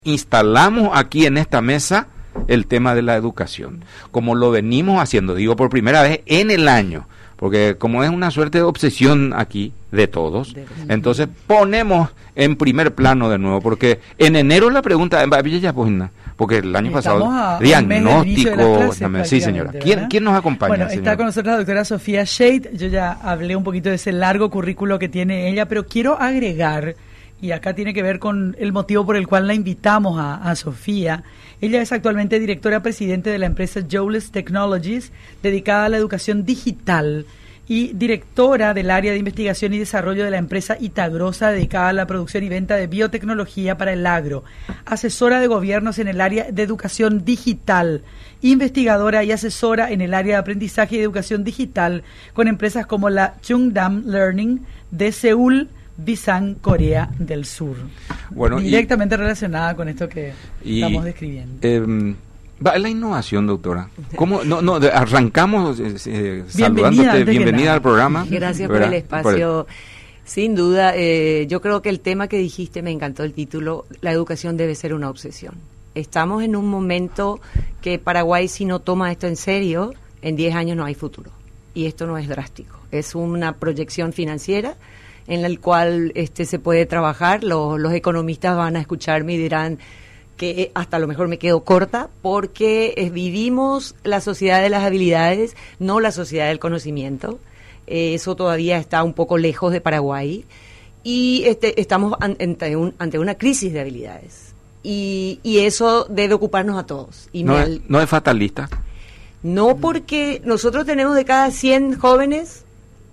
Instalamos aquí en esta mesa el tema de la educación, como lo venimos haciendo, digo por primera vez en el año, porque como es una suerte de obsesión aquí de todos, entonces ponemos en primer plano de nuevo, porque en enero la pregunta, porque el año pasado, diagnóstico, sí señora, ¿quién nos acompaña? Bueno, está con nosotros la doctora Sofía Scheidt. Yo ya hablé un poquito de ese largo currículo que tiene ella, pero quiero agregar, y acá tiene que ver con el motivo por el cual la invitamos a Sofía. Ella es actualmente directora presidente de la empresa Jowles Technologies, dedicada a la educación digital, y directora del área de investigación y desarrollo de la empresa Itagrosa, dedicada a la producción y venta de biotecnología para el agro, asesora de gobiernos en el área de educación digital, investigadora y asesora en el área de aprendizaje y educación digital con empresas como la Chungdam Learning de Seúl, Busan, Corea del Sur. Bueno, directamente relacionada con esto que estamos describiendo. La innovación, doctora. ¿Cómo? Arrancamos saludándote. Bienvenida al programa. Gracias por el espacio. Sin duda, yo creo que el tema que dijiste, me encantó el título, la educación debe ser una obsesión. Estamos en un momento que Paraguay, si no toma esto en serio, en 10 años no hay futuro. Y esto no es drástico. Es una proyección financiera en el cual se puede trabajar. Los economistas van a escucharme y dirán que hasta a lo mejor me quedo corta, porque vivimos la sociedad de las habilidades, no la sociedad del conocimiento. Eso todavía está un poco lejos de Paraguay, y estamos ante una crisis de habilidades, y eso debe ocuparnos a todos. Y ¿No es fatalista? No, porque nosotros tenemos de cada 100 jóvenes,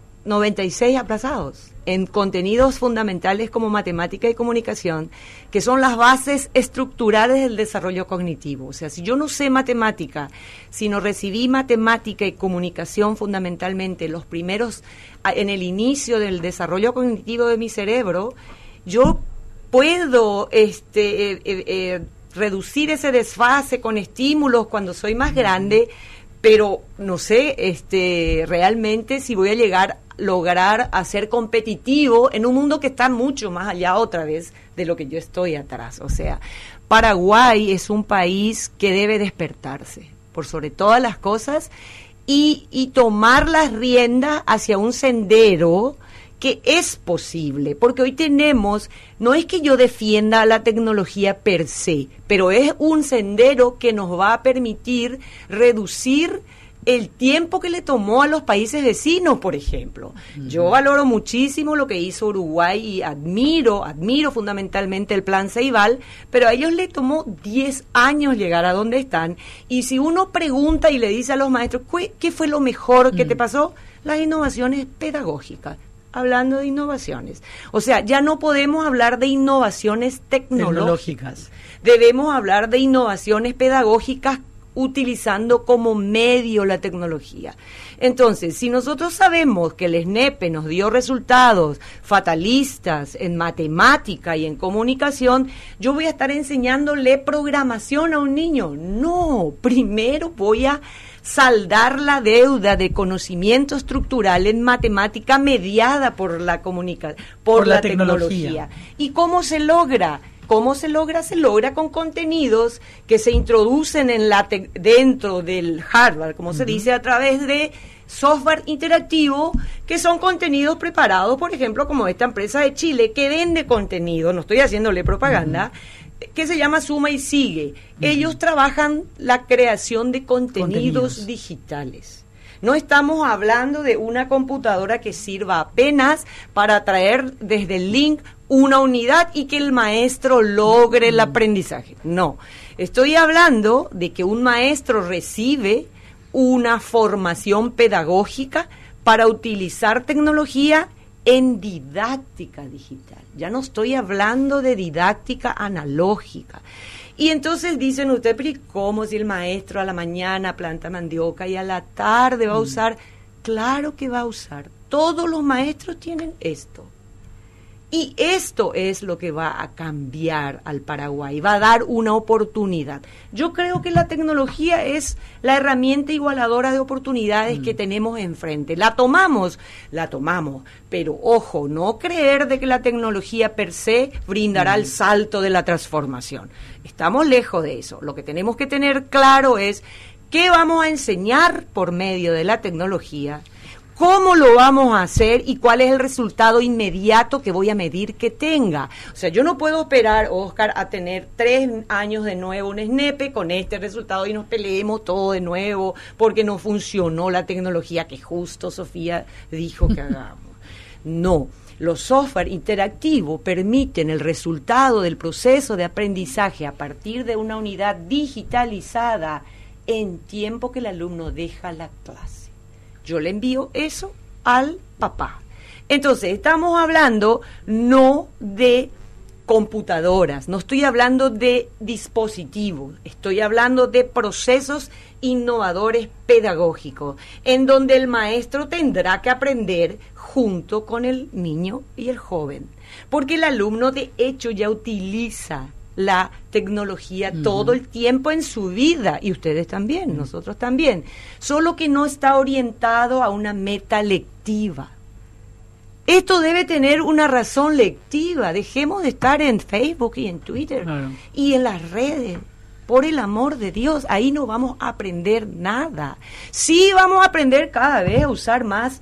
96 aplazados en contenidos fundamentales como matemática y comunicación, que son las bases estructurales del desarrollo cognitivo. O sea, si yo no sé matemática, si no recibí matemática y comunicación fundamentalmente los primeros, en el inicio del desarrollo cognitivo de mi cerebro, yo puedo reducir ese desfase con estímulos cuando soy más grande, pero no sé realmente si voy a lograr a ser competitivo en un mundo que está mucho más allá otra vez de lo que yo estoy atrás. O sea, Paraguay es un país que debe despertarse por sobre todas las cosas y tomar las riendas hacia un sendero que es posible, porque hoy tenemos, no es que yo defienda la tecnología per se, pero es un sendero que nos va a permitir reducir el tiempo que le tomó a los países vecinos, por ejemplo. Yo valoro muchísimo lo que hizo Uruguay y admiro fundamentalmente el Plan Ceibal, pero a ellos le tomó 10 años llegar a donde están, y si uno pregunta y le dice a los maestros, ¿qué fue lo mejor que te pasó? Las innovaciones pedagógicas. Hablando de innovaciones. O sea, ya no podemos hablar de innovaciones tecnológicas. Debemos hablar de innovaciones pedagógicas utilizando como medio la tecnología. Entonces, si nosotros sabemos que el SNEP nos dio resultados fatalistas en matemática y en comunicación, yo voy a estar enseñándole programación a un niño. No, primero voy a saldar la deuda de conocimiento estructural en matemática mediada por la la tecnología. ¿Y cómo se logra? Se logra con contenidos que se introducen dentro del hardware, como se dice, a través de software interactivo, que son contenidos preparados, por ejemplo, como esta empresa de Chile, que vende contenido, no estoy haciéndole propaganda, que se llama Suma y Sigue. Ellos trabajan la creación de contenidos digitales. No estamos hablando de una computadora que sirva apenas para traer desde el link una unidad y que el maestro logre el aprendizaje. No, estoy hablando de que un maestro recibe una formación pedagógica para utilizar tecnología en didáctica digital. Ya no estoy hablando de didáctica analógica. Y entonces dicen ustedes, pero ¿cómo si el maestro a la mañana planta mandioca y a la tarde va a usar? Claro que va a usar. Todos los maestros tienen esto. Y esto es lo que va a cambiar al Paraguay, va a dar una oportunidad. Yo creo que la tecnología es la herramienta igualadora de oportunidades que tenemos enfrente. La tomamos, pero ojo, no creer de que la tecnología per se brindará el salto de la transformación. Estamos lejos de eso. Lo que tenemos que tener claro es qué vamos a enseñar por medio de la tecnología, cómo lo vamos a hacer y cuál es el resultado inmediato que voy a medir que tenga. O sea, yo no puedo esperar, Oscar, a tener 3 años de nuevo un SNEPE con este resultado y nos peleemos todo de nuevo porque no funcionó la tecnología que justo Sofía dijo que hagamos. No. Los software interactivos permiten el resultado del proceso de aprendizaje a partir de una unidad digitalizada en tiempo que el alumno deja la clase. Yo le envío eso al papá. Entonces, estamos hablando no de computadoras, no estoy hablando de dispositivos, estoy hablando de procesos innovadores pedagógicos, en donde el maestro tendrá que aprender junto con el niño y el joven, porque el alumno de hecho ya utiliza la tecnología todo el tiempo en su vida, y ustedes también, nosotros también, solo que no está orientado a una meta lectiva. Esto debe tener una razón lectiva. Dejemos de estar en Facebook y en Twitter y en las redes. Por el amor de Dios, ahí no vamos a aprender nada. Sí vamos a aprender cada vez a usar más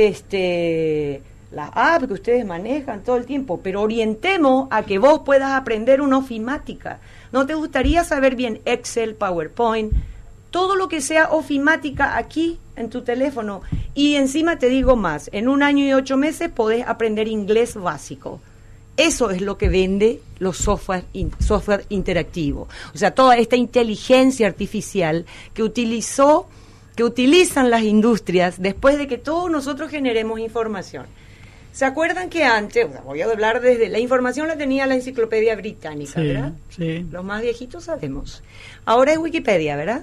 las apps que ustedes manejan todo el tiempo, pero orientemos a que vos puedas aprender una ofimática. ¿No te gustaría saber bien Excel, PowerPoint, todo lo que sea ofimática aquí en tu teléfono? Y encima te digo más, en 1 año y 8 meses podés aprender inglés básico. Eso es lo que vende los software interactivo. O sea, toda esta inteligencia artificial que utilizan las industrias después de que todos nosotros generemos información. ¿Se acuerdan que antes, voy a hablar desde, la información la tenía la Enciclopedia Británica, ¿verdad? Sí. Los más viejitos sabemos. Ahora es Wikipedia, ¿verdad?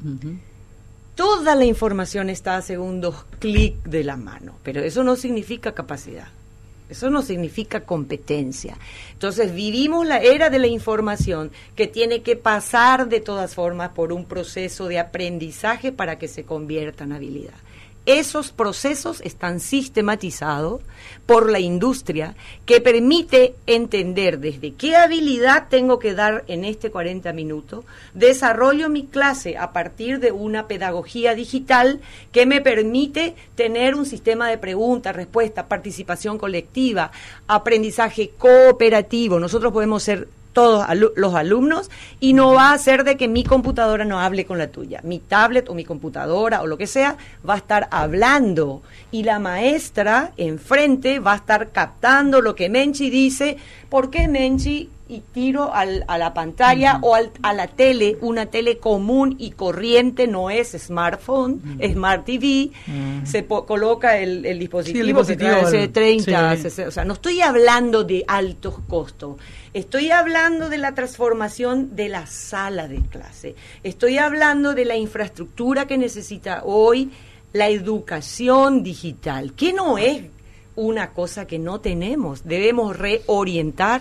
Toda la información está a segundos clic de la mano, pero eso no significa capacidad. Eso no significa competencia. Entonces vivimos la era de la información que tiene que pasar de todas formas por un proceso de aprendizaje para que se convierta en habilidad. Esos procesos están sistematizados por la industria que permite entender desde qué habilidad tengo que dar en 40 minutos, desarrollo mi clase a partir de una pedagogía digital que me permite tener un sistema de preguntas, respuestas, participación colectiva, aprendizaje cooperativo. Nosotros podemos ser todos los alumnos y no va a ser de que mi computadora no hable con la tuya. Mi tablet o mi computadora o lo que sea va a estar hablando y la maestra enfrente va a estar captando lo que Menchi dice. ¿Por qué Menchi? Y tiro a la pantalla o a la tele, una tele común y corriente, no es smartphone, Smart TV, se coloca el dispositivo, que trae 30, 60, o sea, no estoy hablando de altos costos, estoy hablando de la transformación de la sala de clase, estoy hablando de la infraestructura que necesita hoy la educación digital, que no es una cosa que no tenemos, debemos reorientar,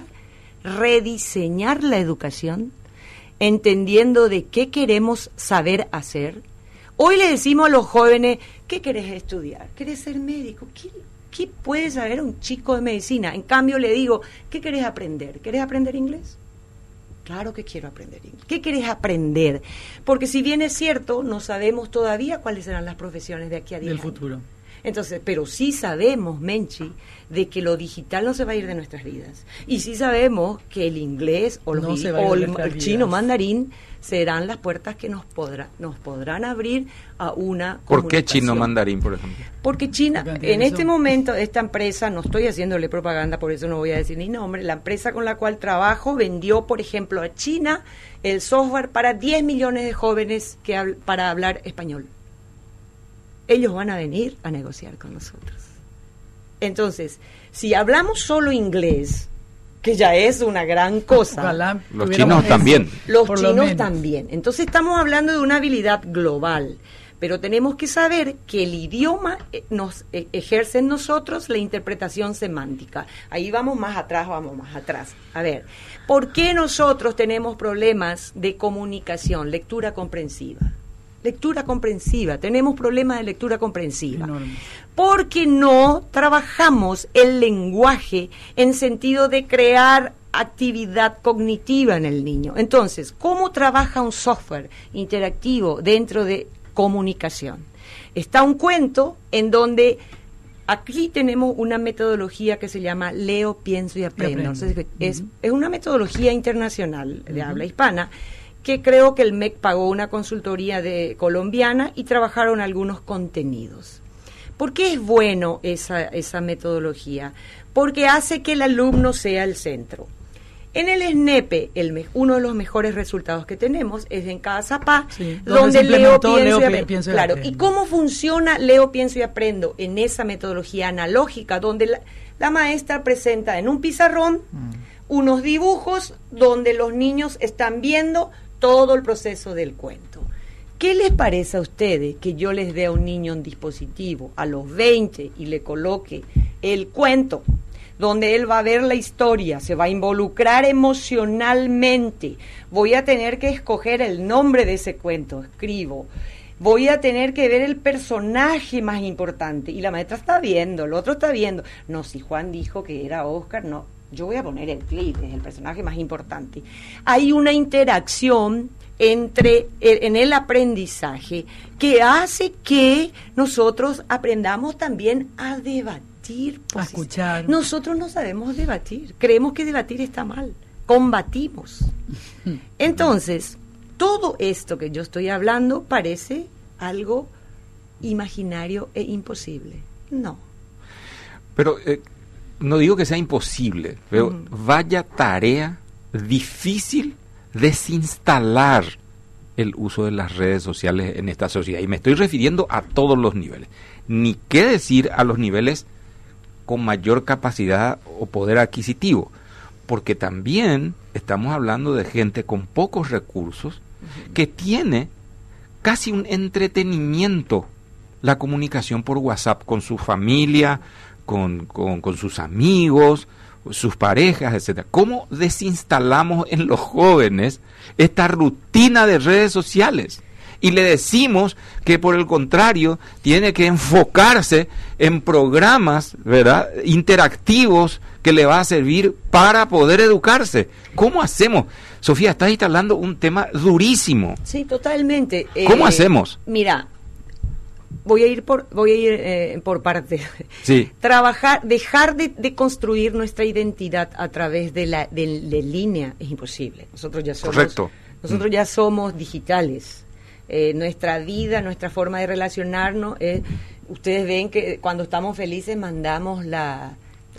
rediseñar la educación, entendiendo de qué queremos saber hacer. Hoy le decimos a los jóvenes, ¿qué querés estudiar? ¿Querés ser médico? ¿Qué puede saber un chico de medicina? En cambio le digo, ¿qué querés aprender? ¿Querés aprender inglés? Claro que quiero aprender inglés. ¿Qué querés aprender? Porque si bien es cierto, no sabemos todavía cuáles serán las profesiones de aquí a 10 años. Del futuro. Entonces, pero sí sabemos, Menchi, de que lo digital no se va a ir de nuestras vidas. Y sí sabemos que el inglés o el chino mandarín serán las puertas que nos podrán abrir a una comunicación. ¿Por qué chino mandarín, por ejemplo? Porque China, en este momento, esta empresa, no estoy haciéndole propaganda, por eso no voy a decir ni nombre, la empresa con la cual trabajo vendió, por ejemplo, a China el software para 10 millones de jóvenes para hablar español. Ellos van a venir a negociar con nosotros. Entonces, si hablamos solo inglés, que ya es una gran cosa. Los chinos también. Los chinos también. Entonces estamos hablando de una habilidad global. pero tenemos que saber que el idioma nos ejerce en nosotros la interpretación semántica. Ahí vamos más atrás. A ver, ¿por qué nosotros tenemos problemas de comunicación, lectura comprensiva? Tenemos problemas de lectura comprensiva. Enorme. Porque no trabajamos el lenguaje en sentido de crear actividad cognitiva en el niño. Entonces, ¿cómo trabaja un software interactivo dentro de comunicación? Está un cuento en donde aquí tenemos una metodología que se llama Leo, Pienso y Aprendo. Entonces, es una metodología internacional de habla hispana, que creo que el MEC pagó una consultoría colombiana y trabajaron algunos contenidos. ¿Por qué es bueno esa metodología? Porque hace que el alumno sea el centro. En el SNEPE, uno de los mejores resultados que tenemos es en Casapá, donde Leo, Pienso y Aprendo. ¿Y cómo funciona Leo, Pienso y Aprendo? En esa metodología analógica, donde la maestra presenta en un pizarrón unos dibujos donde los niños están viendo todo el proceso del cuento. ¿Qué les parece a ustedes que yo les dé a un niño un dispositivo a los 20 y le coloque el cuento, donde él va a ver la historia, se va a involucrar emocionalmente? Voy a tener que escoger el nombre de ese cuento, escribo. Voy a tener que ver el personaje más importante. Y la maestra está viendo, el otro está viendo. No, si Juan dijo que era Oscar, no. Yo voy a poner el clip, es el personaje más importante. Hay una interacción en el aprendizaje que hace que nosotros aprendamos también a debatir. A escuchar. Nosotros no sabemos debatir, creemos que debatir está mal, combatimos. Entonces, todo esto que yo estoy hablando parece algo imaginario e imposible. No. Pero no digo que sea imposible, pero vaya tarea difícil desinstalar el uso de las redes sociales en esta sociedad. Y me estoy refiriendo a todos los niveles. Ni qué decir a los niveles con mayor capacidad o poder adquisitivo, porque también estamos hablando de gente con pocos recursos que tiene casi un entretenimiento la comunicación por WhatsApp con su familia, con sus amigos, sus parejas, etcétera. ¿Cómo desinstalamos en los jóvenes esta rutina de redes sociales? Y le decimos que por el contrario tiene que enfocarse en programas, ¿verdad?, interactivos que le va a servir para poder educarse. ¿Cómo hacemos? Sofía, estás instalando un tema durísimo. Sí, totalmente. ¿Cómo hacemos? Mira, voy a ir por partes. Sí. Dejar de construir nuestra identidad a través de línea es imposible. Nosotros ya somos digitales. Nuestra vida, nuestra forma de relacionarnos, ustedes ven que cuando estamos felices mandamos la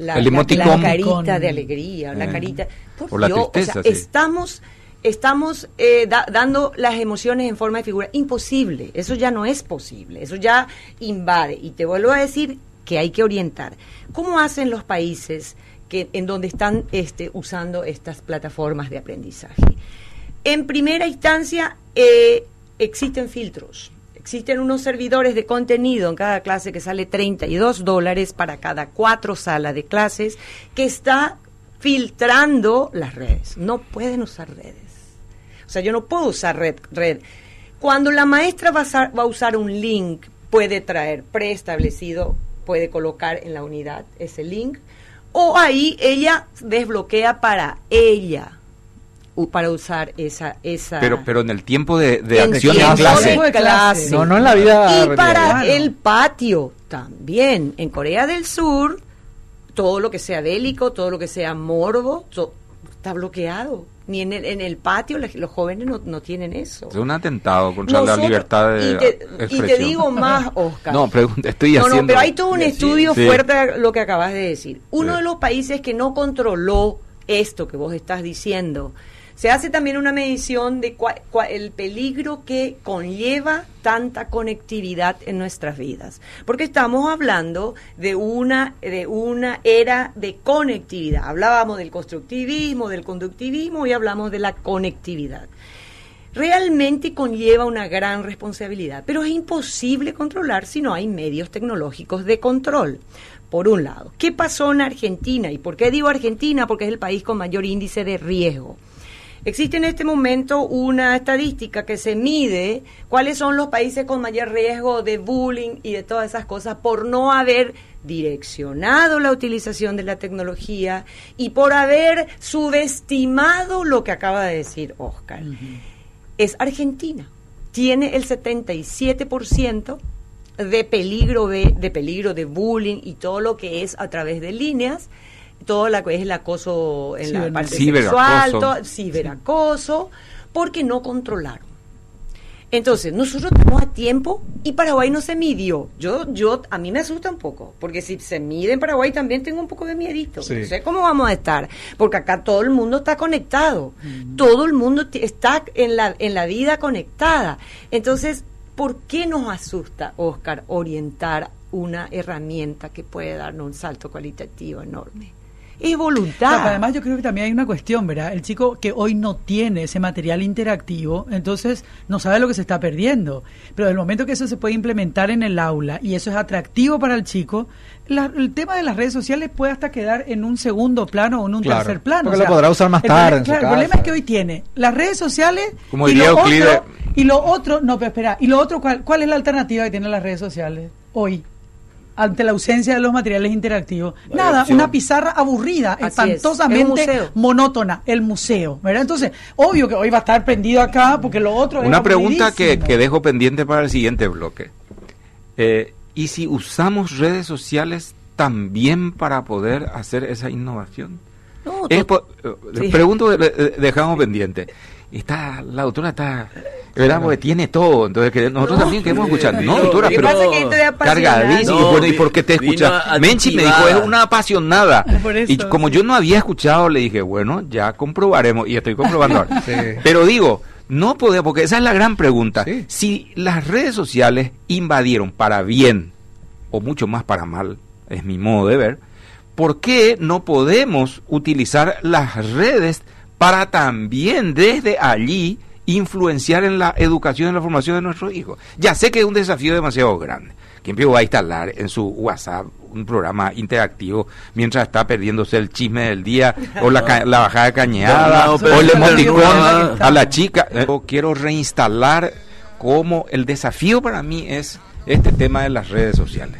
carita de alegría, la carita. Por la tristeza, o sea, sí. Estamos dando las emociones en forma de figura. Imposible, eso ya no es posible, eso ya invade. Y te vuelvo a decir que hay que orientar. ¿Cómo hacen los países en donde están usando estas plataformas de aprendizaje? En primera instancia, existen filtros. Existen unos servidores de contenido en cada clase que sale $32 para cada 4 salas de clases, que está filtrando las redes. No pueden usar redes. O sea, yo no puedo usar red. Cuando la maestra va a usar un link, puede traer preestablecido, puede colocar en la unidad ese link, o ahí ella desbloquea para ella, para usar esa pero en el tiempo de acción en clase. No en la vida. Y para el patio también. En Corea del Sur, todo lo que sea bélico, todo lo que sea morbo, está bloqueado. Ni en el patio los jóvenes no tienen eso. Es un atentado contra la libertad de expresión. Y te digo más, Oscar. Estoy haciendo... pero hay todo un estudio fuerte a lo que acabas de decir. Uno de los países que no controló esto que vos estás diciendo, se hace también una medición de el peligro que conlleva tanta conectividad en nuestras vidas. Porque estamos hablando de una era de conectividad. Hablábamos del constructivismo, del conductivismo y hablamos de la conectividad. realmente conlleva una gran responsabilidad, pero es imposible controlar si no hay medios tecnológicos de control. Por un lado, ¿qué pasó en Argentina? ¿Y por qué digo Argentina? Porque es el país con mayor índice de riesgo. Existe en este momento una estadística que se mide cuáles son los países con mayor riesgo de bullying y de todas esas cosas por no haber direccionado la utilización de la tecnología y por haber subestimado lo que acaba de decir Oscar. Es Argentina. Tiene el 77% de peligro de bullying y todo lo que es a través de líneas, todo lo que es el acoso en la parte sexual, ciberacoso, porque no controlaron. Entonces, nosotros estamos a tiempo y Paraguay no se midió. A mí me asusta un poco, porque si se mide en Paraguay también tengo un poco de miedito. Sí. No sé cómo vamos a estar, porque acá todo el mundo está conectado. Todo el mundo está en la vida conectada. Entonces, ¿por qué nos asusta, Oscar, orientar una herramienta que puede darnos un salto cualitativo enorme? Es voluntad. Pero además yo creo que también hay una cuestión, ¿verdad? El chico que hoy no tiene ese material interactivo, entonces no sabe lo que se está perdiendo. Pero del momento que eso se puede implementar en el aula y eso es atractivo para el chico, el tema de las redes sociales puede hasta quedar en un segundo plano o en un tercer plano. Porque lo podrá usar más tarde en su casa. El problema es que hoy tiene las redes sociales como diría Euclides. Y lo otro, no, pero espera, y lo otro, ¿cuál es la alternativa que tienen las redes sociales hoy? Ante la ausencia de los materiales interactivos. Nada, una pizarra aburrida, espantosamente monótona, el museo, ¿verdad? Entonces, obvio que hoy va a estar prendido acá porque lo otro es una pregunta que dejo pendiente para el siguiente bloque. ¿Y si usamos redes sociales también para poder hacer esa innovación? No, pregunto, dejamos pendiente. La doctora está, ¿verdad? Porque tiene todo, entonces que nosotros también queremos escuchar. No, doctora, pero cargadísimo. No, bueno, ¿y por qué te escuchas? Menchi me dijo, es una apasionada. Y como yo no había escuchado, le dije, bueno, ya comprobaremos, y estoy comprobando ahora. Sí. Pero digo, no podemos, porque esa es la gran pregunta. Sí. Si las redes sociales invadieron para bien, o mucho más para mal, es mi modo de ver, ¿por qué no podemos utilizar las redes para también desde allí influenciar en la educación y en la formación de nuestros hijos? Ya sé que es un desafío demasiado grande. ¿Quién va a instalar en su WhatsApp un programa interactivo mientras está perdiéndose el chisme del día o la bajada de cañada o el emoticón a la chica? Yo quiero reinstalar como el desafío para mí es este tema de las redes sociales.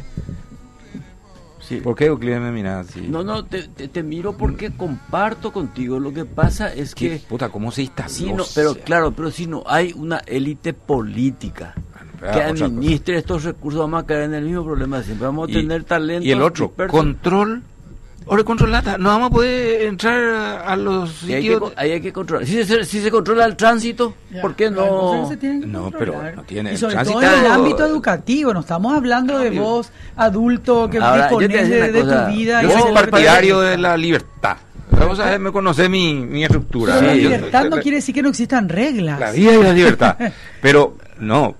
Sí. ¿Por qué Euclides me mira así? No, te miro porque comparto contigo. Lo que pasa es que... Puta, ¿cómo se instaló? Sí, no, pero si no hay una élite política que administre estos recursos, vamos a caer en el mismo problema de siempre. Vamos a tener talento. Y el otro, control. Ahora controlata, no vamos a poder entrar a los sitios. Hay que controlar. Si se controla el tránsito, ¿por qué no? No, pero no tiene. Y sobre todo en el ámbito educativo, no estamos hablando de vos, adulto, que disponés de tu vida. Yo soy partidario de la libertad. Vamos a ver, me conoce mi estructura. Pero la libertad no quiere decir que no existan reglas. La vida y la libertad. Pero no,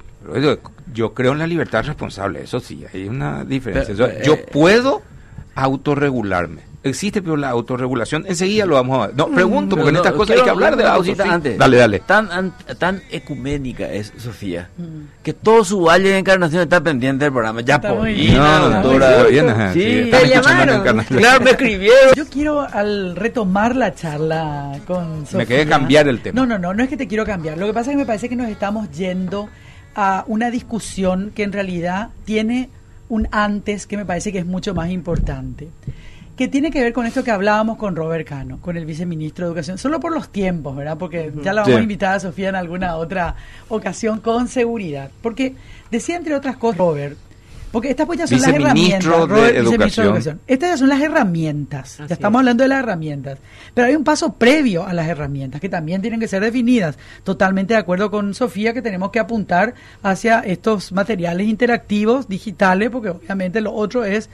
yo creo en la libertad responsable, eso sí, hay una diferencia. Yo puedo autorregularme. Existe, pero la autorregulación, enseguida lo vamos a ver. No, pregunto, porque en estas cosas hay que hablar de la antes. Dale. Tan ecuménica es Sofía, que todo su valle de encarnación está pendiente del programa. Ya doctora. Sí, me llamaron. Claro, me escribieron. Yo quiero, al retomar la charla con Sofía... Me quedé cambiar el tema. No es que te quiero cambiar. Lo que pasa es que me parece que nos estamos yendo a una discusión que en realidad tiene un antes que me parece que es mucho más importante, que tiene que ver con esto que hablábamos con Robert Cano, con el viceministro de Educación, solo por los tiempos, ¿verdad? Porque ya la vamos a invitar a Sofía en alguna otra ocasión con seguridad, porque decía entre otras cosas Robert, porque estas pues ya son las herramientas, Robert, viceministro de Educación, estas ya son las herramientas, ya estamos hablando de las herramientas, pero hay un paso previo a las herramientas que también tienen que ser definidas. Totalmente de acuerdo con Sofía que tenemos que apuntar hacia estos materiales interactivos, digitales, porque obviamente lo otro es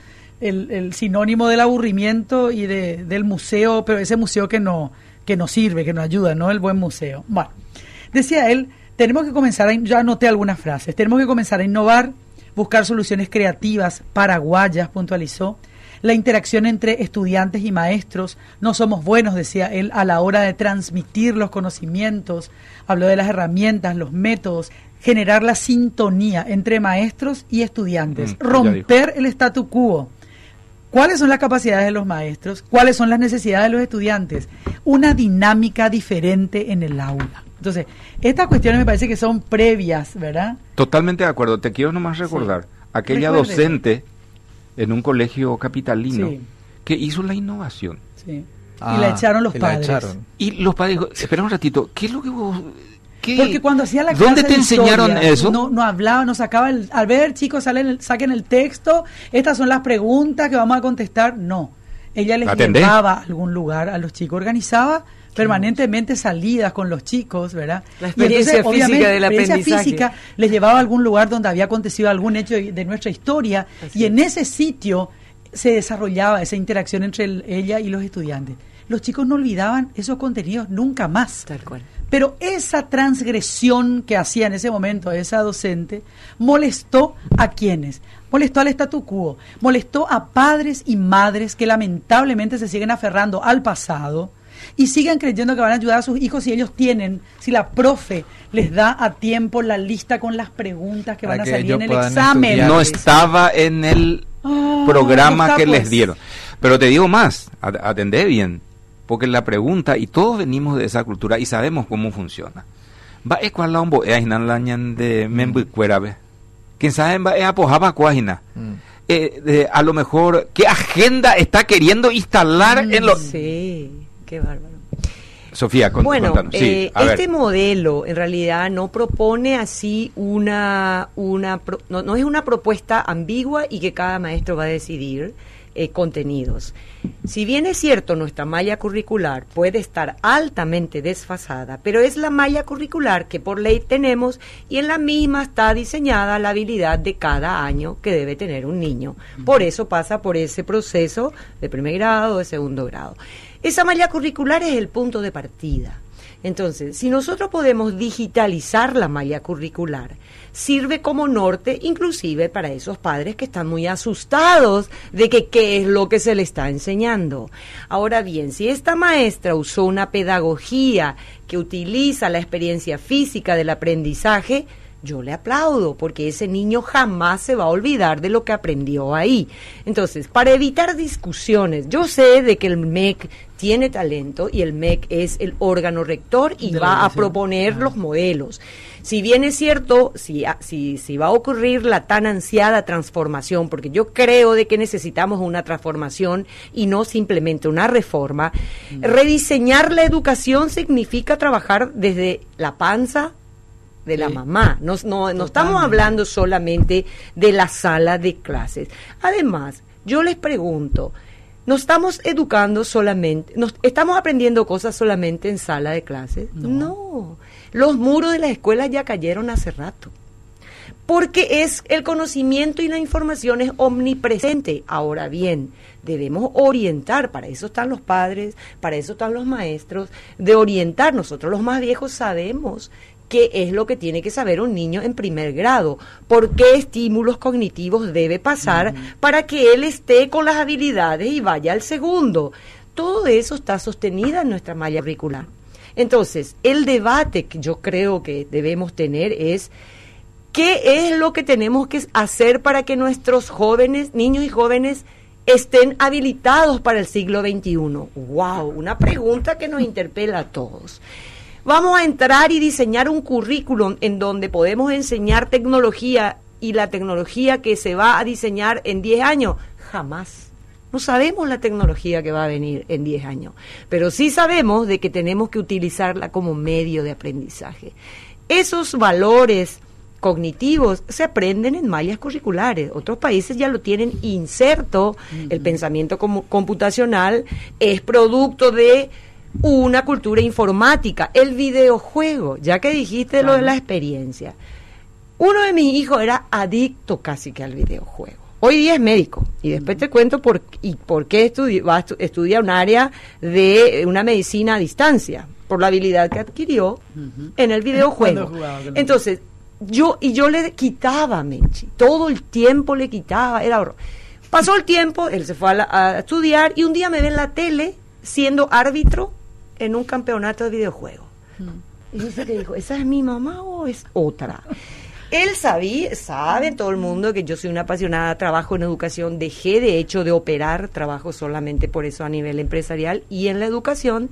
el sinónimo del aburrimiento y del museo, pero ese museo que no sirve, que no ayuda, no el buen museo. Bueno, decía él, tenemos que comenzar yo anoté algunas frases, tenemos que comenzar a innovar, buscar soluciones creativas, paraguayas, puntualizó. la interacción entre estudiantes y maestros. No somos buenos, decía él, a la hora de transmitir los conocimientos. Habló de las herramientas, los métodos, generar la sintonía entre maestros y estudiantes, romper el statu quo. ¿Cuáles son las capacidades de los maestros? ¿Cuáles son las necesidades de los estudiantes? Una dinámica diferente en el aula. Entonces, estas cuestiones me parece que son previas, ¿verdad? Totalmente de acuerdo. Te quiero nomás recordar, aquella docente en un colegio capitalino que hizo la innovación. Sí. Y la echaron los padres. Y los padres dijo, espera un ratito, ¿qué es lo que vos...? ¿Qué? Porque cuando hacía la clase ¿Dónde te enseñaron eso? No hablaba, no sacaba a ver, chicos, saquen el texto, estas son las preguntas que vamos a contestar. No, ella les llevaba a algún lugar a los chicos, organizaba permanentemente salidas con los chicos, ¿verdad? La experiencia física del aprendizaje. Física les llevaba a algún lugar donde había acontecido algún hecho de nuestra historia. Así en ese sitio se desarrollaba esa interacción entre ella y los estudiantes. Los chicos no olvidaban esos contenidos nunca más. Tal cual. Pero esa transgresión que hacía en ese momento esa docente molestó a quienes, molestó al statu quo, molestó a padres y madres que lamentablemente se siguen aferrando al pasado y siguen creyendo que van a ayudar a sus hijos si ellos tienen, si la profe les da a tiempo la lista con las preguntas que van a salir en el examen. No estaba en el programa que les dieron. Pero te digo más, atendé bien. Porque la pregunta, y todos venimos de esa cultura y sabemos cómo funciona. Va a cuál la hombo es la de membucuerabe. Quien sabe va a pojaba cuajina. A lo mejor qué agenda está queriendo instalar en los. Sí, qué bárbaro. Sofía, contanos. Sí, este modelo en realidad no propone así no es una propuesta ambigua y que cada maestro va a decidir contenidos. Si bien es cierto, nuestra malla curricular puede estar altamente desfasada, pero es la malla curricular que por ley tenemos y en la misma está diseñada la habilidad de cada año que debe tener un niño. Por eso pasa por ese proceso de primer grado, de segundo grado. Esa malla curricular es el punto de partida. Entonces, si nosotros podemos digitalizar la malla curricular, sirve como norte inclusive para esos padres que están muy asustados de que qué es lo que se le está enseñando. Ahora bien, si esta maestra usó una pedagogía que utiliza la experiencia física del aprendizaje, yo le aplaudo, porque ese niño jamás se va a olvidar de lo que aprendió ahí. Entonces, para evitar discusiones, yo sé de que el MEC tiene talento y el MEC es el órgano rector y va a proponer los modelos. Si bien es cierto, si va a ocurrir la tan ansiada transformación, porque yo creo de que necesitamos una transformación y no simplemente una reforma, rediseñar la educación significa trabajar desde la panza de la mamá. No estamos hablando solamente de la sala de clases. Además, yo les pregunto, ¿nos estamos educando solamente, estamos aprendiendo cosas solamente en sala de clases? No. Los muros de las escuelas ya cayeron hace rato. Porque el conocimiento y la información es omnipresente. Ahora bien, debemos orientar, para eso están los padres, para eso están los maestros, de orientar. Nosotros los más viejos sabemos qué es lo que tiene que saber un niño en primer grado, por qué estímulos cognitivos debe pasar para que él esté con las habilidades y vaya al segundo. Todo eso está sostenido en nuestra malla curricular. Entonces, el debate que yo creo que debemos tener es qué es lo que tenemos que hacer para que nuestros jóvenes, niños y jóvenes, estén habilitados para el siglo XXI. ¡Wow! Una pregunta que nos interpela a todos. Vamos a entrar y diseñar un currículum en donde podemos enseñar tecnología y la tecnología que se va a diseñar en 10 años. Jamás. No sabemos la tecnología que va a venir en 10 años, pero sí sabemos de que tenemos que utilizarla como medio de aprendizaje. Esos valores cognitivos se aprenden en mallas curriculares. Otros países ya lo tienen inserto. El pensamiento computacional es producto de una cultura informática, el videojuego, ya que dijiste lo de la experiencia. Uno de mis hijos era adicto casi que al videojuego. Hoy día es médico y después te cuento por qué va a estudiar un área de una medicina a distancia, por la habilidad que adquirió en el videojuego. Entonces, yo le quitaba, Menchi, todo el tiempo le quitaba, era horror. Pasó el tiempo, él se fue a estudiar y un día me ve en la tele siendo árbitro en un campeonato de videojuegos. Y dice que dijo, ¿esa es mi mamá o es otra? Él sabe todo el mundo que yo soy una apasionada, trabajo en educación, dejé de hecho de operar, trabajo solamente por eso a nivel empresarial y en la educación.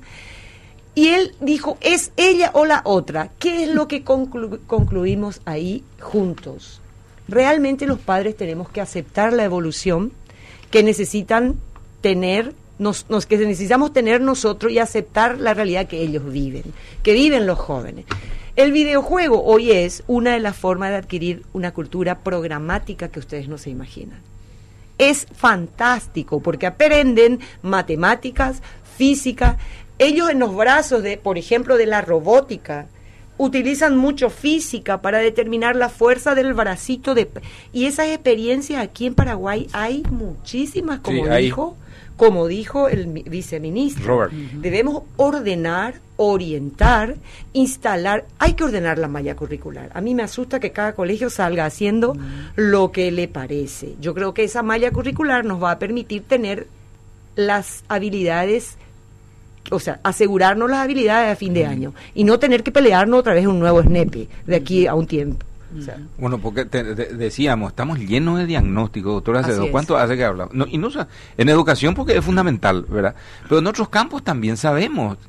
Y él dijo, ¿es ella o la otra? ¿Qué es lo que concluimos ahí juntos? Realmente los padres tenemos que aceptar la evolución que necesitan tener, que necesitamos tener nosotros y aceptar la realidad que ellos viven, que viven los jóvenes. El videojuego hoy es una de las formas de adquirir una cultura programática que ustedes no se imaginan. Es fantástico porque aprenden matemáticas, física. Ellos en los brazos, por ejemplo, de la robótica, utilizan mucho física para determinar la fuerza del bracito. Y esas experiencias aquí en Paraguay hay muchísimas, como dijo el viceministro. Robert. Debemos ordenar, orientar, instalar. Hay que ordenar la malla curricular. A mí me asusta que cada colegio salga haciendo lo que le parece. Yo creo que esa malla curricular nos va a permitir tener las habilidades, o sea, asegurarnos las habilidades a fin de año y no tener que pelearnos otra vez un nuevo SNEPI de aquí a un tiempo. O sea, bueno, porque decíamos, estamos llenos de diagnósticos, doctora Acevedo. ¿Cuánto hace que hablamos? En educación porque es fundamental, ¿verdad? Pero en otros campos también sabemos.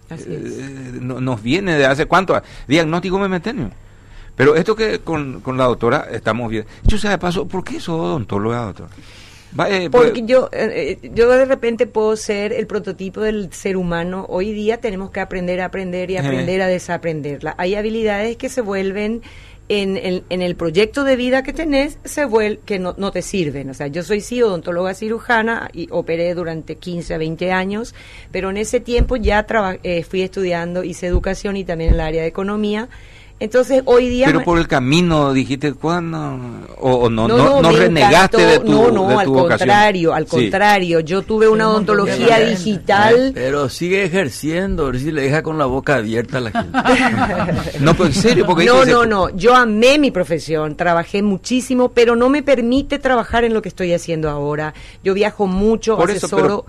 Nos viene de hace cuánto. Diagnóstico memetenio. Pero esto que con la doctora estamos bien. Yo sé de paso, ¿por qué sos odontóloga, doctora? Porque yo de repente puedo ser el prototipo del ser humano. Hoy día tenemos que aprender a aprender y aprender a desaprenderla. Hay habilidades que se vuelven en el proyecto de vida que tenés, que no te sirven. O sea, yo soy odontóloga cirujana y operé durante 15 a 20 años, pero en ese tiempo ya fui estudiando, hice educación y también en el área de economía. Entonces, hoy día... Pero por el camino dijiste, ¿cuándo? ¿O no renegaste de tu vocación? Al contrario, yo tuve una odontología digital. Pero sigue ejerciendo, a ver si le deja con la boca abierta a la gente. No, pero en serio, porque... No, yo amé mi profesión, trabajé muchísimo, pero no me permite trabajar en lo que estoy haciendo ahora. Yo viajo mucho, por asesoro...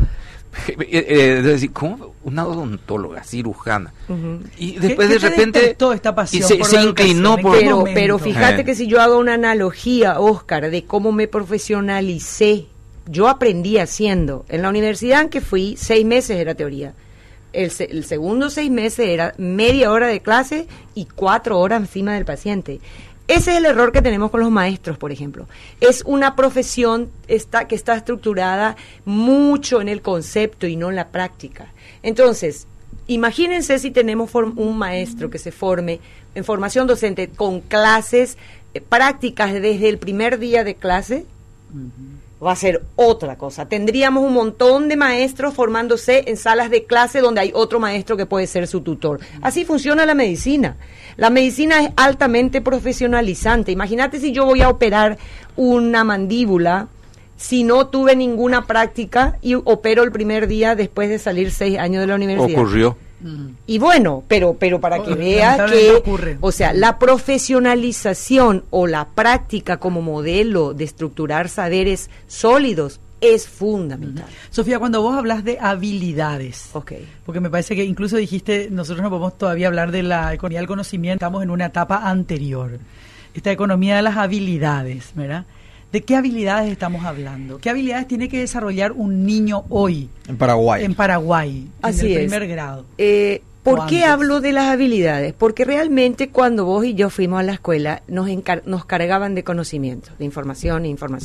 Es decir, ¿cómo una odontóloga cirujana? Y después de repente esta pasión se inclinó por pero fíjate que si yo hago una analogía, Oscar, de cómo me profesionalicé, yo aprendí haciendo. En la universidad en que fui, 6 meses era teoría. El segundo 6 meses era media hora de clase y 4 horas encima del paciente. Ese es el error que tenemos con los maestros, por ejemplo. Es una profesión que está estructurada mucho en el concepto y no en la práctica. Entonces, imagínense si tenemos un maestro que se forme en formación docente con clases prácticas desde el primer día de clase. Va a ser otra cosa. Tendríamos un montón de maestros formándose en salas de clase donde hay otro maestro que puede ser su tutor. Así funciona la medicina. La medicina es altamente profesionalizante. Imagínate si yo voy a operar una mandíbula si no tuve ninguna práctica y opero el primer día después de salir 6 años de la universidad. Ocurrió. Y bueno, pero para que vea que, o sea, la profesionalización o la práctica como modelo de estructurar saberes sólidos es fundamental. Sofía, cuando vos hablas de habilidades, porque me parece que incluso dijiste, nosotros no podemos todavía hablar de la economía del conocimiento, estamos en una etapa anterior, esta economía de las habilidades, ¿verdad? ¿De qué habilidades estamos hablando? ¿Qué habilidades tiene que desarrollar un niño hoy? En Paraguay. Así en el primer grado. ¿Por qué hablo de las habilidades? Porque realmente cuando vos y yo fuimos a la escuela nos cargaban de conocimiento, de información.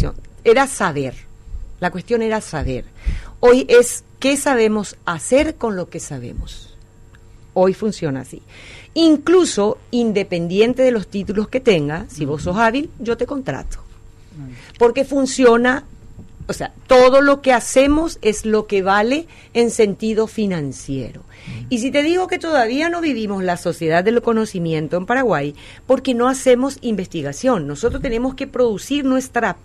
Era saber. La cuestión era saber. Hoy es qué sabemos hacer con lo que sabemos. Hoy funciona así. Incluso, independiente de los títulos que tenga, si vos sos hábil, yo te contrato. Porque funciona, o sea, todo lo que hacemos es lo que vale en sentido financiero. Y si te digo que todavía no vivimos la sociedad del conocimiento en Paraguay, porque no hacemos investigación, nosotros tenemos que producir nuestro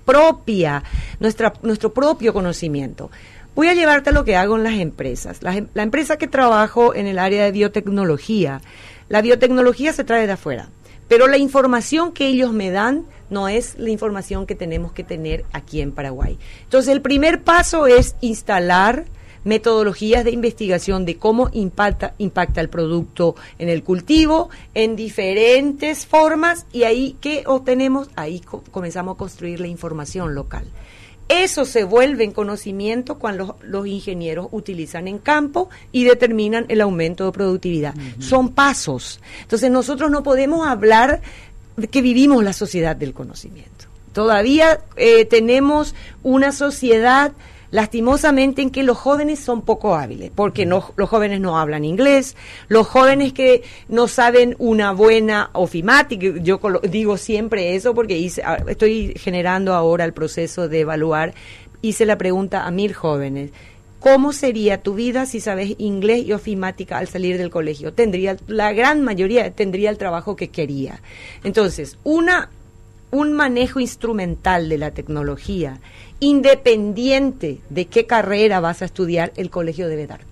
propio conocimiento. Voy a llevarte a lo que hago en las empresas. La empresa que trabajo en el área de biotecnología, la biotecnología se trae de afuera. pero la información que ellos me dan no es la información que tenemos que tener aquí en Paraguay. Entonces, el primer paso es instalar metodologías de investigación de cómo impacta el producto en el cultivo, en diferentes formas, y ahí, ¿qué obtenemos? Ahí comenzamos a construir la información local. Eso se vuelve en conocimiento cuando los ingenieros utilizan en campo y determinan el aumento de productividad. Son pasos. Entonces nosotros no podemos hablar de que vivimos la sociedad del conocimiento. Todavía tenemos una sociedad lastimosamente en que los jóvenes son poco hábiles, porque los jóvenes no hablan inglés, los jóvenes que no saben una buena ofimática, yo digo siempre eso porque estoy generando ahora el proceso de evaluar, hice la pregunta a 1,000 jóvenes, ¿cómo sería tu vida si sabes inglés y ofimática al salir del colegio? La gran mayoría tendría el trabajo que quería. Entonces, un manejo instrumental de la tecnología, independiente de qué carrera vas a estudiar, el colegio debe darte.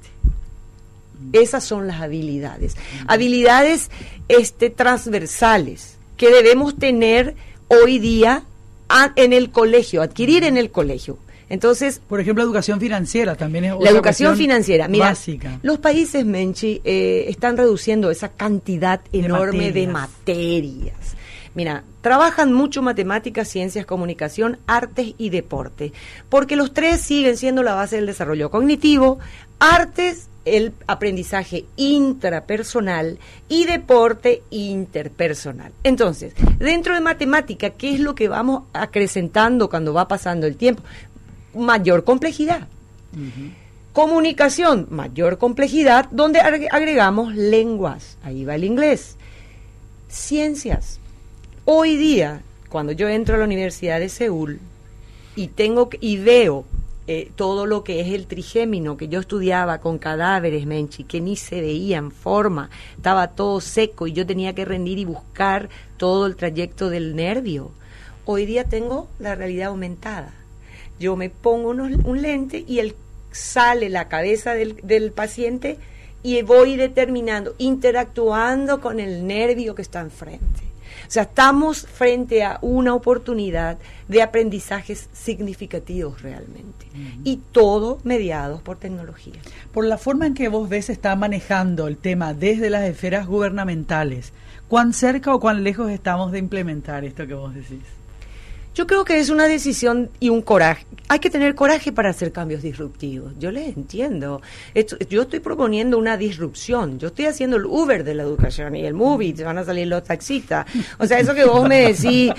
Esas son las habilidades. Habilidades transversales que debemos tener hoy día en el colegio, adquirir en el colegio. Entonces, por ejemplo, educación financiera también es la educación financiera. Mira, básica. Los países, Menchi, están reduciendo esa cantidad enorme de materias. Mira, trabajan mucho matemáticas, ciencias, comunicación, artes y deporte, porque los tres siguen siendo la base del desarrollo cognitivo. Artes, el aprendizaje intrapersonal, y deporte interpersonal. Entonces, dentro de matemática, ¿qué es lo que vamos acrecentando cuando va pasando el tiempo? Mayor complejidad. Comunicación, mayor complejidad, donde agregamos lenguas, ahí va el inglés. Ciencias. Hoy día, cuando yo entro a la Universidad de Seúl y veo todo lo que es el trigémino que yo estudiaba con cadáveres, Menchi, que ni se veían forma, estaba todo seco y yo tenía que rendir y buscar todo el trayecto del nervio. Hoy día tengo la realidad aumentada. Yo me pongo un lente y sale la cabeza del paciente y voy determinando, interactuando con el nervio que está enfrente. O sea, estamos frente a una oportunidad de aprendizajes significativos realmente. Y todo mediados por tecnología. Por la forma en que vos ves está manejando el tema desde las esferas gubernamentales, ¿cuán cerca o cuán lejos estamos de implementar esto que vos decís? Yo creo que es una decisión y un coraje. Hay que tener coraje para hacer cambios disruptivos. Yo les entiendo. Yo estoy proponiendo una disrupción. Yo estoy haciendo el Uber de la educación y el Movie, van a salir los taxistas. O sea, eso que vos me decís,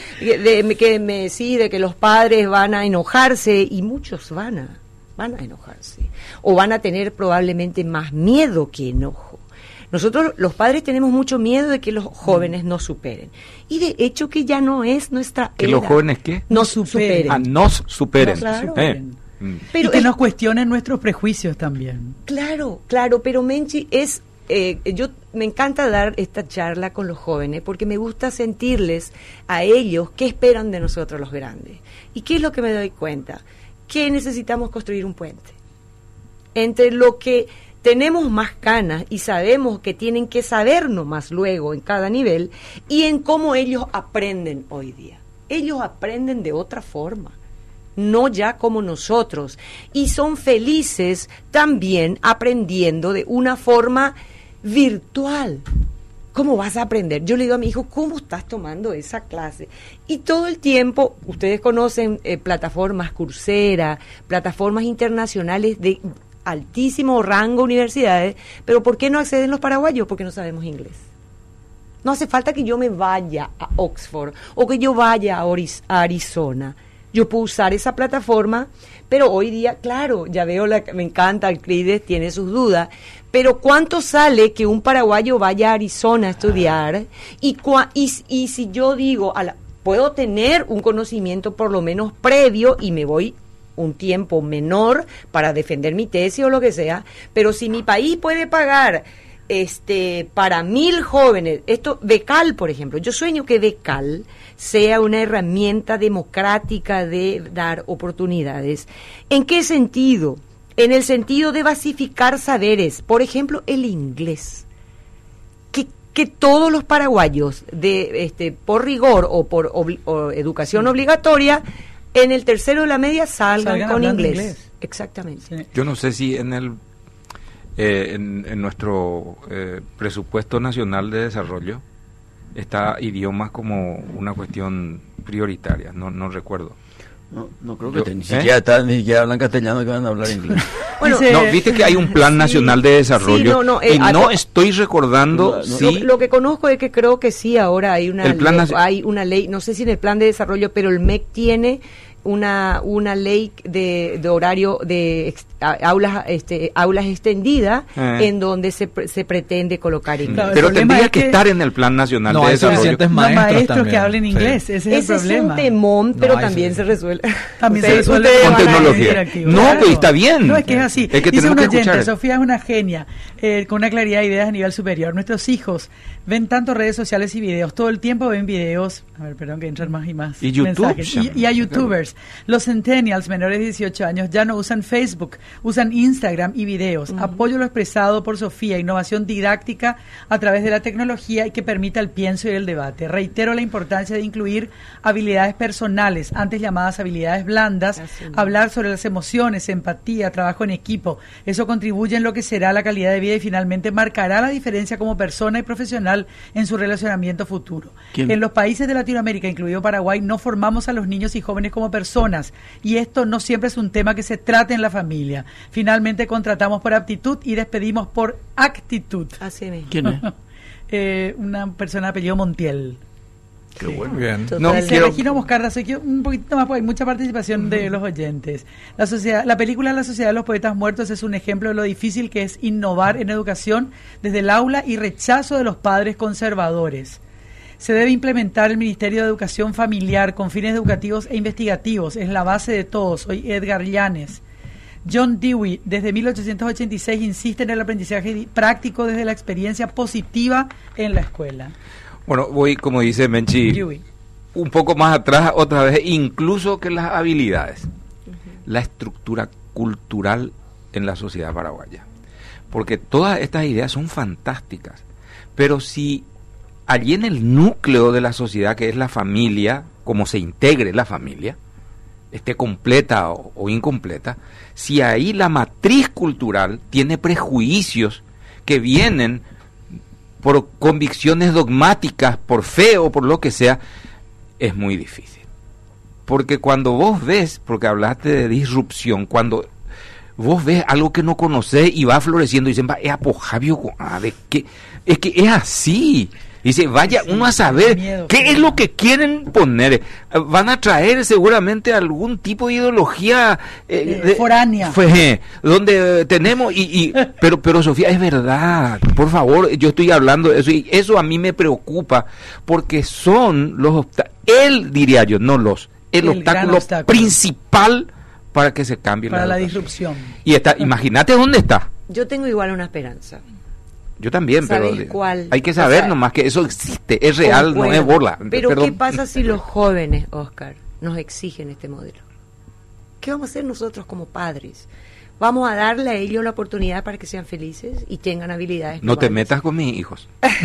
de que los padres van a enojarse, y muchos van a enojarse. O van a tener probablemente más miedo que enojo. Nosotros, los padres, tenemos mucho miedo de que los jóvenes no superen. Y de hecho que ya no es nuestra ¿Que era. los jóvenes qué? Nos superen. Nos superen. No, claro. Pero y que nos cuestionen nuestros prejuicios también. Claro, pero Menchi, yo me encanta dar esta charla con los jóvenes porque me gusta sentirles a ellos qué esperan de nosotros los grandes. ¿Y qué es lo que me doy cuenta? Que necesitamos construir un puente entre lo que tenemos más canas y sabemos que tienen que sabernos más luego en cada nivel, y en cómo ellos aprenden hoy día. Ellos aprenden de otra forma, no ya como nosotros, y son felices también aprendiendo de una forma virtual. ¿Cómo vas a aprender? Yo le digo a mi hijo, ¿cómo estás tomando esa clase? Y todo el tiempo, ustedes conocen plataformas Coursera, plataformas internacionales de altísimo rango, universidades, pero ¿por qué no acceden los paraguayos? Porque no sabemos inglés. No hace falta que yo me vaya a Oxford o que yo vaya a Arizona. Yo puedo usar esa plataforma, pero hoy día, claro, ya veo, me encanta, Alcrides tiene sus dudas, pero ¿cuánto sale que un paraguayo vaya a Arizona a estudiar? Y si yo digo, puedo tener un conocimiento por lo menos previo y me voy un tiempo menor para defender mi tesis o lo que sea, pero si mi país puede pagar para 1,000 jóvenes, Becal, por ejemplo, yo sueño que Becal sea una herramienta democrática de dar oportunidades. ¿En qué sentido? En el sentido de basificar saberes, por ejemplo, el inglés. que todos los paraguayos por rigor o por educación obligatoria en el tercero de la media salgan con inglés. Exactamente. Sí. Yo no sé si en nuestro presupuesto nacional de desarrollo está idiomas como una cuestión prioritaria, no recuerdo. No creo que ni siquiera hablan castellano, que van a hablar inglés. Bueno, viste que hay un plan nacional de desarrollo, y no estoy recordando lo que conozco es que creo que sí, ahora hay una ley, no sé si en el plan de desarrollo, pero el MEC tiene una ley de horario de aulas extendidas en donde se pretende colocar inglés. Claro, pero tendría que estar en el plan nacional de desarrollo. Maestros que hablen inglés, ese es el problema. Es un temón, pero también se resuelve. También se resuelve con tecnología. Pues está bien. No, es que es así. Es que dice un oyente, escuchar. Sofía es una genia, con una claridad de ideas a nivel superior. Nuestros hijos ven tanto redes sociales y videos, todo el tiempo ven videos, que entran más y más y YouTube, mensajes, y a youtubers. Los centennials menores de 18 años ya no usan Facebook, usan Instagram y videos. Apoyo lo expresado por Sofía, innovación didáctica a través de la tecnología y que permita el pienso y el debate. Reitero la importancia de incluir habilidades personales, antes llamadas habilidades blandas, hablar sobre las emociones, empatía, trabajo en equipo. Eso contribuye en lo que será la calidad de vida y finalmente marcará la diferencia como persona y profesional en su relacionamiento futuro. En los países de Latinoamérica, incluido Paraguay, no formamos a los niños y jóvenes como personas, y esto no siempre es un tema que se trate en la familia. Finalmente contratamos por aptitud y despedimos por actitud. Así mismo. ¿Quién es? Una persona de apellido Montiel. Qué bueno. Bien. Regino Moscarda, sé que un poquito más, porque hay mucha participación de los oyentes. La película La Sociedad de los Poetas Muertos es un ejemplo de lo difícil que es innovar en educación desde el aula y rechazo de los padres conservadores. Se debe implementar el Ministerio de Educación Familiar con fines educativos e investigativos. Es la base de todo. Soy Edgar Llanes. John Dewey, desde 1886, insiste en el aprendizaje práctico desde la experiencia positiva en la escuela. Bueno, voy, como dice Menchi, Dewey, un poco más atrás otra vez, incluso que las habilidades, la estructura cultural en la sociedad paraguaya. Porque todas estas ideas son fantásticas, pero si allí en el núcleo de la sociedad, que es la familia, como se integre la familia, esté completa o incompleta, si ahí la matriz cultural tiene prejuicios que vienen por convicciones dogmáticas, por fe o por lo que sea, es muy difícil. Porque cuando vos ves, porque hablaste de disrupción, cuando vos ves algo que no conocés y va floreciendo y dicen, es apojabio, es que es así. Dice, vaya uno a saber qué es lo que quieren poner. Van a traer seguramente algún tipo de ideología foránea. Donde tenemos, pero Sofía, es verdad. Por favor, yo estoy hablando de eso y eso a mí me preocupa porque son los obstáculos, el obstáculo principal para que se cambie la disrupción. Y imagínate dónde está. Yo tengo igual una esperanza. Yo también, pero cuál? Hay que saber nomás que eso existe, es real, no es bola. Pero ¿qué pasa si los jóvenes, Oscar, nos exigen este modelo? ¿Qué vamos a hacer nosotros como padres? Vamos a darle a ellos la oportunidad para que sean felices y tengan habilidades. No te metas con mis hijos.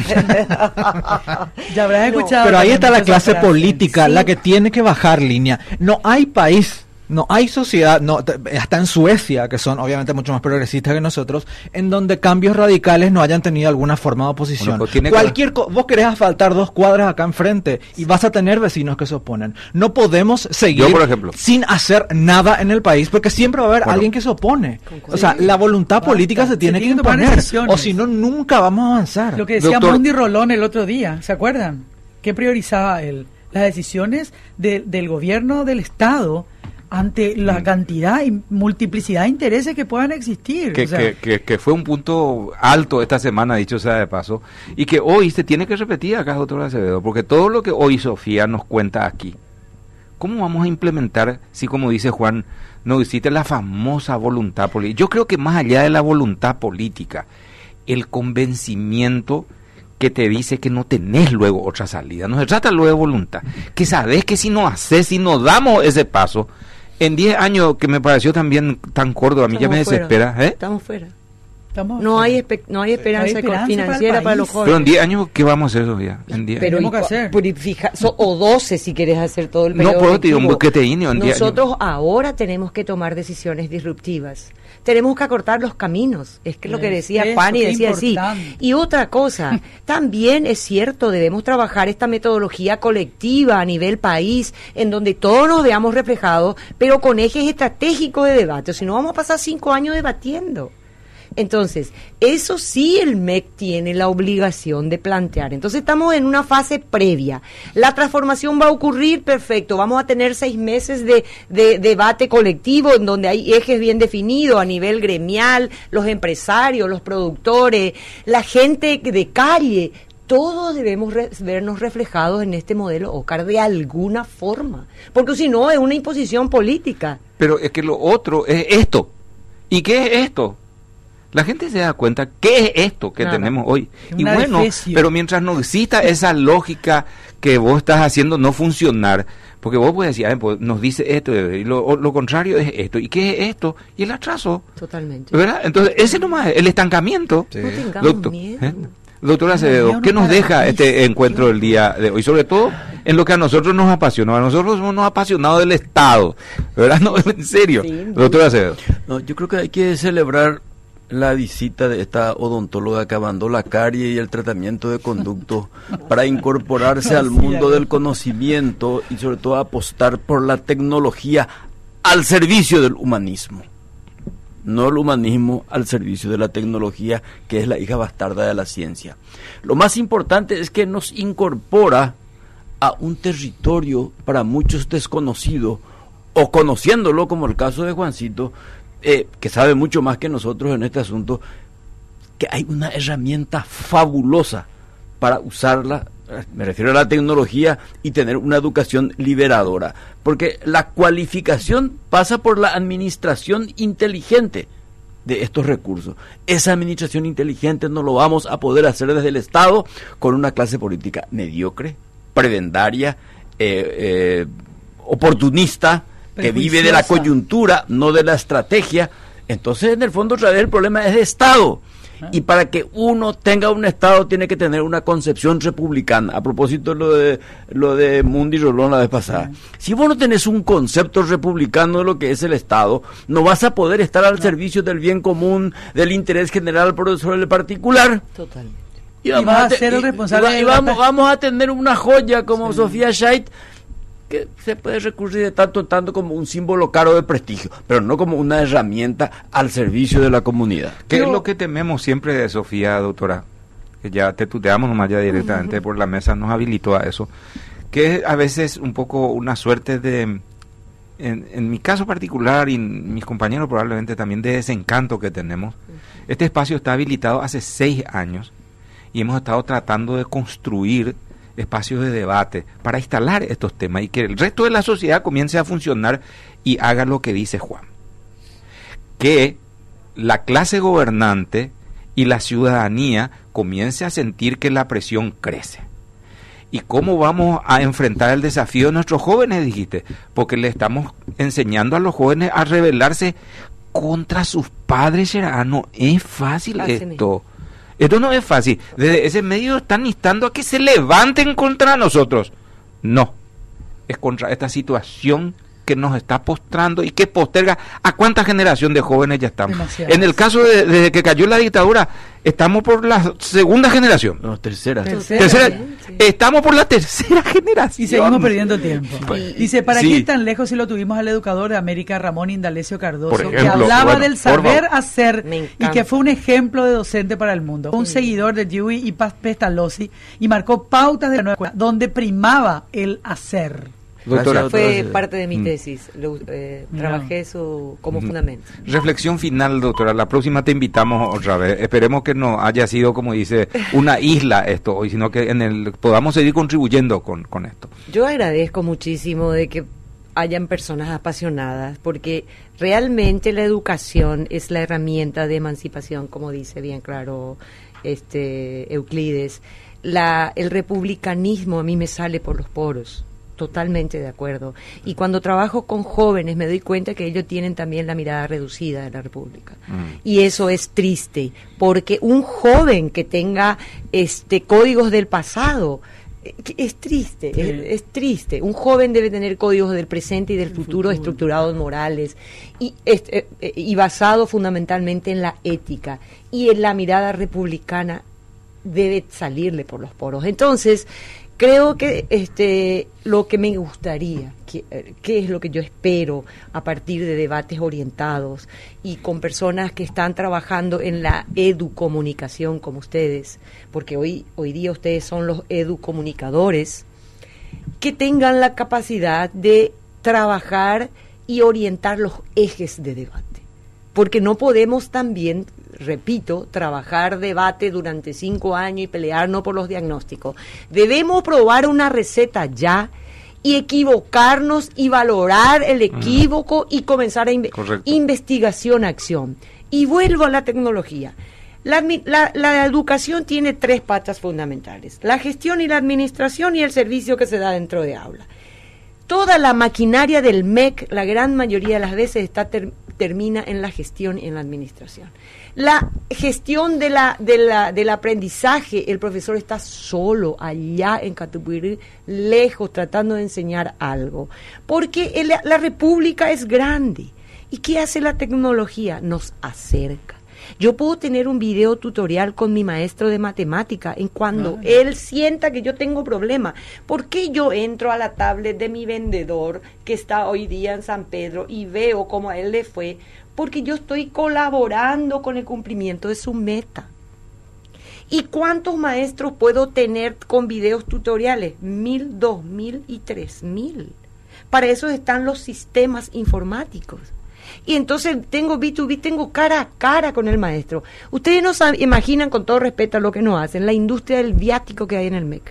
Ya habrás escuchado. Pero ahí está la clase política, la que tiene que bajar línea. No hay país, no hay sociedad, hasta en Suecia, que son obviamente mucho más progresistas que nosotros, en donde cambios radicales no hayan tenido alguna forma de oposición. Bueno, vos querés asfaltar 2 cuadras acá enfrente y vas a tener vecinos que se oponen. No podemos seguir sin hacer nada en el país, porque siempre va a haber alguien que se opone. O sea, la voluntad política se tiene que imponer, o si no, nunca vamos a avanzar. Lo que decía Mundi Rolón el otro día, ¿se acuerdan? ¿Qué priorizaba él? Las decisiones del gobierno del Estado ante la cantidad y multiplicidad de intereses que puedan existir. Que fue un punto alto esta semana, dicho sea de paso, y que hoy se tiene que repetir acá, doctor Acevedo, porque todo lo que hoy Sofía nos cuenta aquí, ¿cómo vamos a implementar si, como dice Juan, no existe la famosa voluntad política? Yo creo que más allá de la voluntad política, el convencimiento que te dice que no tenés luego otra salida, no se trata luego de voluntad, que sabés que si no haces, si no damos ese paso, en 10 años, que me pareció también tan corto, a mí ya me desespera. Estamos fuera. No hay esperanza financiera para los jóvenes. Pero en 10 años, ¿qué vamos a hacer, Sofía? En 10 Pero años. que hacer. O 12 si quieres hacer todo el periodo. No puedo tirar un lectivo. boqueteíneo en 10 años. Nosotros ahora tenemos que tomar decisiones disruptivas. Tenemos que acortar los caminos. Es que lo que decía Juan y decía así. Y otra cosa, también es cierto, debemos trabajar esta metodología colectiva a nivel país, en donde todos nos veamos reflejados, pero con ejes estratégicos de debate. Si no, vamos a pasar 5 años debatiendo. Entonces, eso sí el MEC tiene la obligación de plantear. Entonces estamos en una fase previa. La transformación va a ocurrir, perfecto. Vamos a tener 6 meses de debate colectivo en donde hay ejes bien definidos a nivel gremial, los empresarios, los productores, la gente de calle. Todos debemos vernos reflejados en este modelo OCAR de alguna forma. Porque si no, es una imposición política. Pero es que lo otro es esto. ¿Y qué es esto? La gente se da cuenta qué es esto que tenemos hoy. Y bueno, pero mientras no exista esa lógica que vos estás haciendo no funcionar, porque vos puedes decir, pues nos dice esto, y lo contrario es esto. ¿Y qué es esto? Y el atraso. Totalmente. ¿Verdad? Entonces, ese nomás es el estancamiento. Sí. No tengamos miedo. Doctora Acevedo, ¿qué nos deja este encuentro del día de hoy? Sobre todo en lo que a nosotros nos apasionó. A nosotros nos apasionado del Estado. ¿Verdad? No, en serio. Sí, doctora Acevedo. No, yo creo que hay que celebrar la visita de esta odontóloga que abandonó la carie y el tratamiento de conducto para incorporarse al mundo del conocimiento y sobre todo apostar por la tecnología al servicio del humanismo. No el humanismo al servicio de la tecnología, que es la hija bastarda de la ciencia. Lo más importante es que nos incorpora a un territorio para muchos desconocido, o conociéndolo, como el caso de Juancito, que sabe mucho más que nosotros en este asunto, que hay una herramienta fabulosa para usarla, me refiero a la tecnología, y tener una educación liberadora, porque la cualificación pasa por la administración inteligente de estos recursos. Esa administración inteligente no lo vamos a poder hacer desde el Estado con una clase política mediocre, prebendaria, oportunista, que vive de la coyuntura, no de la estrategia. Entonces, en el fondo, otra vez el problema es de Estado. Y para que uno tenga un Estado, tiene que tener una concepción republicana. A propósito de lo de Mundi Rolón la vez pasada. Si vos no tenés un concepto republicano de lo que es el Estado, no vas a poder estar al servicio del bien común, del interés general por sobre el particular. Totalmente. Y vas a ser el responsable. Y vamos a tener una joya como Sofía Scheidt, que se puede recurrir de tanto en tanto como un símbolo caro de prestigio, pero no como una herramienta al servicio de la comunidad. ¿Qué es lo que tememos siempre de Sofía, doctora? Que ya te tuteamos nomás ya directamente por la mesa, nos habilitó a eso. Que es a veces un poco una suerte de, en mi caso particular y mis compañeros probablemente también, de desencanto que tenemos. Este espacio está habilitado hace 6 años y hemos estado tratando de construir espacios de debate para instalar estos temas y que el resto de la sociedad comience a funcionar y haga lo que dice Juan. Que la clase gobernante y la ciudadanía comience a sentir que la presión crece. ¿Y cómo vamos a enfrentar el desafío de nuestros jóvenes, dijiste? Porque le estamos enseñando a los jóvenes a rebelarse contra sus padres. No es fácil esto. Esto no es fácil. Desde ese medio están instando a que se levanten contra nosotros. No. Es contra esta situación que nos está postrando y que posterga a cuánta generación de jóvenes ya estamos. Demasiadas. En el caso desde que cayó la dictadura, estamos por la segunda generación. No, tercera. Sí. Estamos por la tercera generación. Y seguimos perdiendo tiempo. Dice, ¿para qué ir tan lejos si lo tuvimos al educador de América, Ramón Indalecio Cardoso, ejemplo, que hablaba del saber hacer y que fue un ejemplo de docente para el mundo? Fue un seguidor de Dewey y Pestalozzi y marcó pautas de la nueva escuela, donde primaba el hacer. Doctora, fue parte de mi tesis, trabajé eso como fundamento. Reflexión final, doctora, la próxima te invitamos otra vez, esperemos que no haya sido, como dice, una isla esto hoy, sino que podamos seguir contribuyendo con esto. Yo agradezco muchísimo de que hayan personas apasionadas, porque realmente la educación es la herramienta de emancipación, como dice bien claro Euclides. El republicanismo a mí me sale por los poros. Totalmente de acuerdo. Y cuando trabajo con jóvenes me doy cuenta que ellos tienen también la mirada reducida de la República. Y eso es triste, porque un joven que tenga códigos del pasado es triste, es triste. Un joven debe tener códigos del presente y del futuro estructurados morales y basados fundamentalmente en la ética, y en la mirada republicana debe salirle por los poros. Entonces, creo que lo que me gustaría, que es lo que yo espero a partir de debates orientados y con personas que están trabajando en la educomunicación como ustedes, porque hoy día ustedes son los educomunicadores, que tengan la capacidad de trabajar y orientar los ejes de debate. Porque no podemos también, repito, trabajar debate durante 5 años y pelearnos por los diagnósticos. Debemos probar una receta ya y equivocarnos y valorar el equívoco y comenzar a investigación, acción. Y vuelvo a la tecnología. La educación tiene 3 patas fundamentales: la gestión y la administración y el servicio que se da dentro de aula. Toda la maquinaria del MEC, la gran mayoría de las veces, termina en la gestión y en la administración. La gestión del aprendizaje, el profesor está solo allá en Catupirí, lejos, tratando de enseñar algo. Porque la República es grande. ¿Y qué hace la tecnología? Nos acerca. Yo puedo tener un video tutorial con mi maestro de matemática en cuando él sienta que yo tengo problema. ¿Por qué yo entro a la tablet de mi vendedor que está hoy día en San Pedro y veo cómo a él le fue? Porque yo estoy colaborando con el cumplimiento de su meta. ¿Y cuántos maestros puedo tener con videos tutoriales? 1,000, 2,000 y 3,000. Para eso están los sistemas informáticos. Y entonces tengo B2B, tengo cara a cara con el maestro. Ustedes no imaginan, con todo respeto a lo que nos hacen, la industria del viático que hay en el MEC.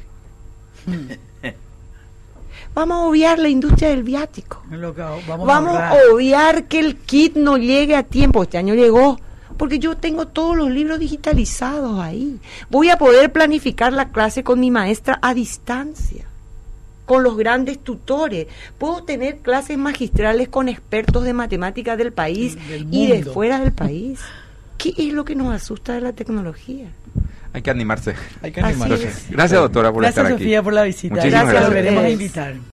Vamos a obviar la industria del viático. Vamos a obviar que el kit no llegue a tiempo. Este año llegó, porque yo tengo todos los libros digitalizados ahí. Voy a poder planificar la clase con mi maestra a distancia, con los grandes tutores. Puedo tener clases magistrales con expertos de matemáticas del país y de fuera del país. ¿Qué es lo que nos asusta de la tecnología? Hay que animarse. Hay que animarse. Gracias, doctora, por estar aquí. Gracias, Sofía, por la visita. Muchísimas Gracias, gracias. volveremos a invitar.